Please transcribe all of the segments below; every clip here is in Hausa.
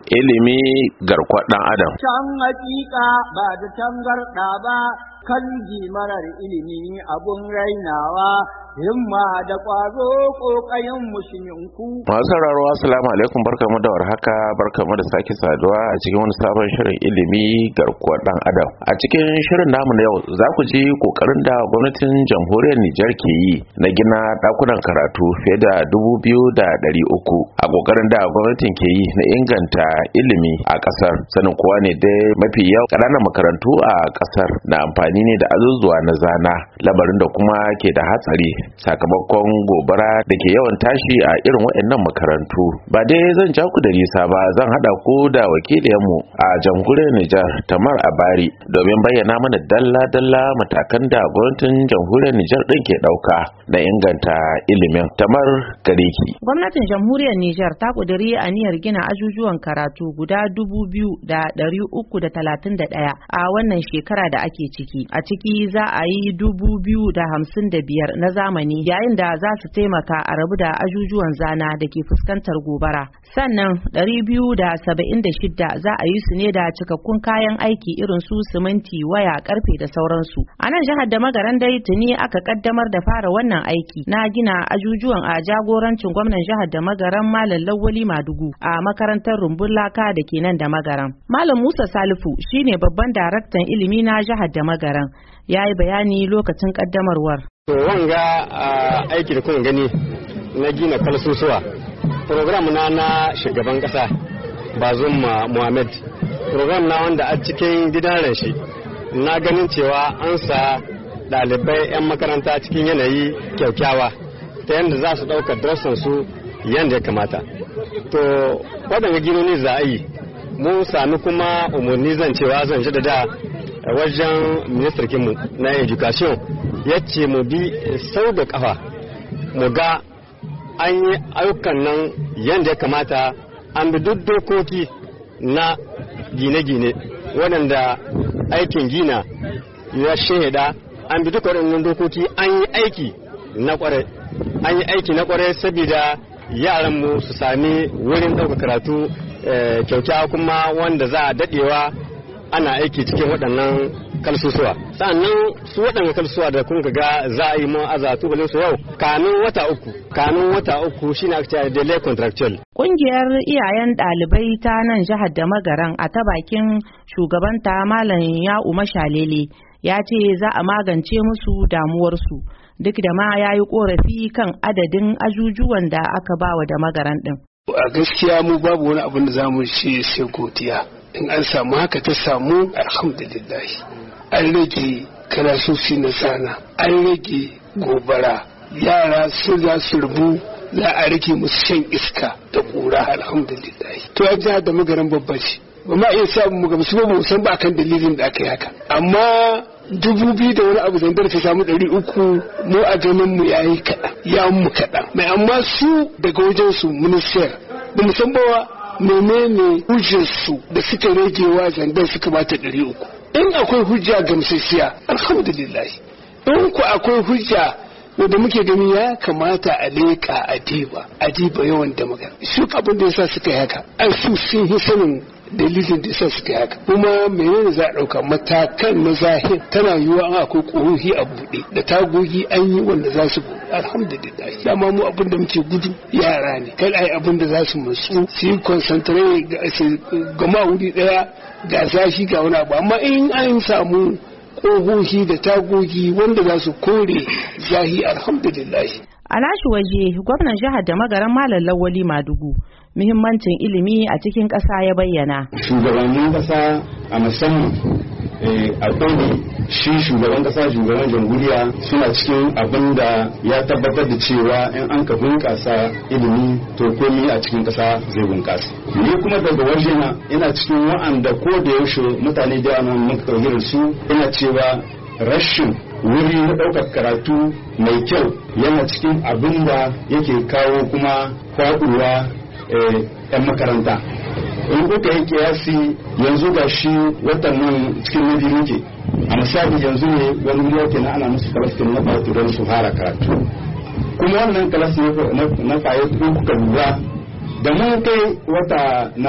ilimi garkuwar ɗan adam. Can hakika ba da tangarɗa ba, kan marar ilimi abun rainawa, himma da ƙwazo ƙoƙayen musulminku. Masu sauraro assalamu alaikum, barkamu da warhaka, barkamu da sake saduwa a cikin wani sabon shirin ilimi garkuwar ɗan adam. A cikin shirin namu na yau za ku ji ƙoƙarin da gwamnatin jamhuriyar Nijar ke yi na gina ɗakunan karatu fiye da 2,300 a ƙoƙarin da gwamnatin ke yi na inganta ilimi a ƙasar. Sanin kowa ne dai mafi yawan ƙananan makarantu a ƙasar na amfani ne da azuzuwa na zana, labarin da kuma ke da hatsari sakamakon gobara da ke yawan tashi a irin waɗannan makarantu. Ba dai zan ja ku da nisa ba, zan haɗa ku da wakiliyanmu a jamhuriyar Nijar Tamar Abari domin bayyana mana dalla-dalla matakan da gwamnatin jamhuriyar Nijar ɗin ke ɗauka na inganta ilimin. Tamar gareki. Gwamnatin jamhuriyar Nijar ta ƙudiri aniyar gina ajujuwan karatu guda 2,331 a wannan shekara da ake ciki. A ciki za a yi 2,055 na zamani, yayin da za su taimaka a rabu da ajujuwan zana da ke fuskantar gobara. Sannan 276 za a yi su ne da cikakkun kayan aiki irin su siminti, waya, karfe da sauransu. A nan jihar da Magaran dai tuni aka kaddamar da fara wannan aiki na gina ajujuwan a jagorancin gwamnan jihar da Magaran Malam Lawali Madugu a makarantar Rumbun Laka da ke nan da Magaran. Malam Musa Salifu shine babban daraktan ilimi na jihar da Magaran, ya yi bayani lokacin kaddamarwar. To wanga aiki da kun gani na gina kalsusuwa program na shugaban kasa Bazum Muhammad, program na wanda a cikin gidan rashi na ganin cewa an sa ɗalibai 'yan makaranta cikin yanayi kyaukyawa ta yadda za su ɗauka darsan su yadda ya kamata. To waɗanda ginoni za a yi mun sami kuma umarni zan cewa zan da wajen ministarkinmu na education ya ce mu bi sau da kafa mu ga an yi ayyukan nan yadda ya kamata, an bi duk dokoki na gine-gine waɗanda aikin gina ya shaida, an bi duka waɗannan dokoki, an yi aiki na kwarai saboda yaranmu su sami wurin ɗauka karatu kyaukyawa kuma wanda za a daɗewa ana aiki cikin waɗannan kalsusuwa. Sannan su waɗannan kalsusuwa da kun ga za a yi mu aza tubalin su yau kamin wata uku shine aka ce delay contractual. Kungiyar iyayen ɗalibai ta nan jihar da Magaran a ta bakin shugabanta Malam Ya'u Mashalele ya ce za a magance musu damuwarsu, duk da ma ya yi korafi kan adadin ajujuwan da aka bawa da Magaran ɗin. A gaskiya mu babu wani abin da za mu ce sai godiya. In an samu haka ta samu alhamdulillah. An rage karasusi na sana, an rage gobara, yara su za su rubu, za a rage musu shan iska da ƙura alhamdulillah. To ya ji da Magaran babba ce, ba ma iya samun mu gamsu ba mu san ba kan dalilin da aka yi haka. Amma 2,000 da wani abu zandar ta samu 300 mu a ganin mu yayi kaɗan, ya mu kaɗan. Mai amma su daga wajen su minister ba mu san bawa menene hujjarsu da suka ragewa zandar suka bata 300. In akwai hujja gamsasshiya alhamdulillah, in ku akwai hujja wanda muke gani ya kamata a leƙa adiba yawan da magana su abin da yasa suka yi haka, ai su sun yi sanin dalilin da yasa suka yi haka. Kuma menene za a ɗauka matakan na zahir, tana yiwuwa an akwai ƙohohi a buɗe da tagogi an yi wanda za su buɗe alhamdulillah. Dama mu abin da muke gudu yara ne, kai ai abin da za su matsu su yi concentrate gama wuri ɗaya ga zafi ga wani abu. Amma in an samu ƙohohi da tagogi wanda za su kore zahi alhamdulillah. A nashi waje gwamnan jihar da Magaran Malam Lawali Madugu muhimmancin ilimi a cikin ƙasa ya bayyana. Shugabannin ƙasa a musamman a ɗauri shi shugaban ƙasa, shugaban jamhuriya suna cikin abin da ya tabbatar da cewa in an ka bunƙasa ilimi to komi a cikin ƙasa zai bunƙasa. Ni kuma daga wajena ina cikin wa'anda ko da yaushe mutane da yawa muka ɗauki su, ina cewa rashin wuri na ɗaukar karatu mai kyau yana cikin abin da yake kawo kuma faɗuwa 'yan makaranta. In kuka yi kiyasi yanzu ga shi watan nan cikin nabi muke, a misali yanzu ne wani lokaci na ana musu kalastin na fato don su fara karatu, kuma wannan kalas na fayo kuka lura da mun kai wata na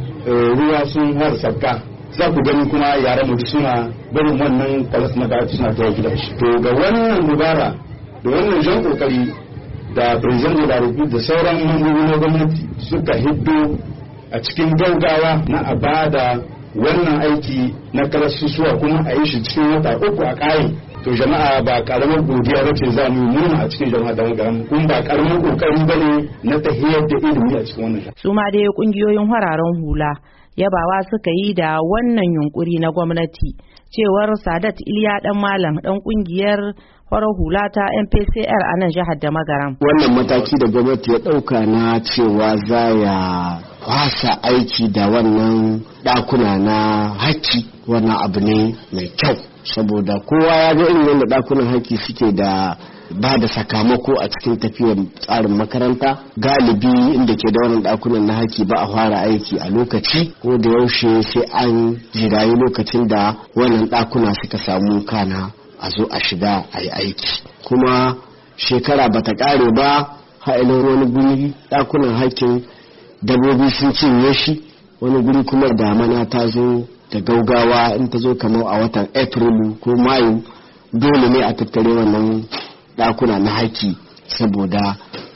ruwa sun har sabka za ku gani kuma yaran mu suna barin wannan kalas na gaba suna ta gida shi. To ga wannan dubara da wannan jan kokari da president da rubu da sauran mambobi na gwamnati suka hiddo a cikin gaugawa na a bada wannan aiki na karasusuwa kuma a yi shi cikin wata 3 a ƙari. To jama'a ba karamar godiya ba ce za mu nuna a cikin jama'a da magaram kuma ba karamar kokari ba ne na tahiyar da ilimi a cikin wannan. Su ma dai kungiyoyin hararen hula yabawa suka yi da wannan yunkuri na gwamnati, cewar Sadat Iliya dan Malam dan kungiyar farar hula ta MPCR a nan jihar da Magaram. Wannan mataki da gwamnati ya dauka na cewa za ya kwasa aiki da wannan dakuna na haki, wannan abu ne mai kyau, saboda kowa ya ga irin yadda dakunan haki suke da ba da sakamako a cikin tafiyar tsarin makaranta. Galibi inda ke da wannan dakunan na haki ba a fara aiki a lokaci, ko da yaushe sai an jirayi lokacin da wannan dakuna suka samu kana a zo a shiga a yi aiki. Kuma shekara ba ta kare ba, ha'ilin wani guri dakunan hakin dabbobi sun cinye shi, wani guri kuma damana ta zo da gaugawa, in ta zo kamar a watan Afrilu ko Mayu dole ne a tattare wannan dakuna na haki saboda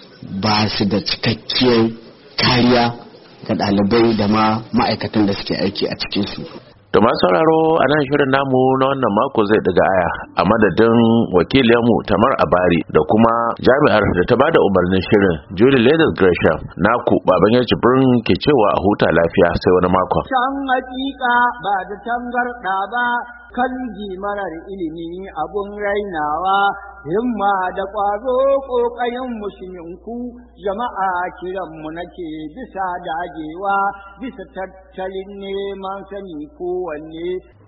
ba su da cikakkiyar kariya ga ɗalibai da ma ma'aikatan da suke aiki a cikinsu. Da masu sauraro a nan shirin namu na wannan mako zai daga aya a madadin wakiliyarmu Tamar Abari da kuma jami'ar da ta bada umarnin shirin Julie Leathers Gresham, naku baban ya jibrin ke cewa a huta lafiya sai wani mako. Can hakika ba da tangarɗa ba, kan marar ilimi abun rainawa, himma da ƙwazo ƙoƙayen musulminku, jama'a kiranmu nake bisa dagewa, bisa tattalin neman sani kowanne.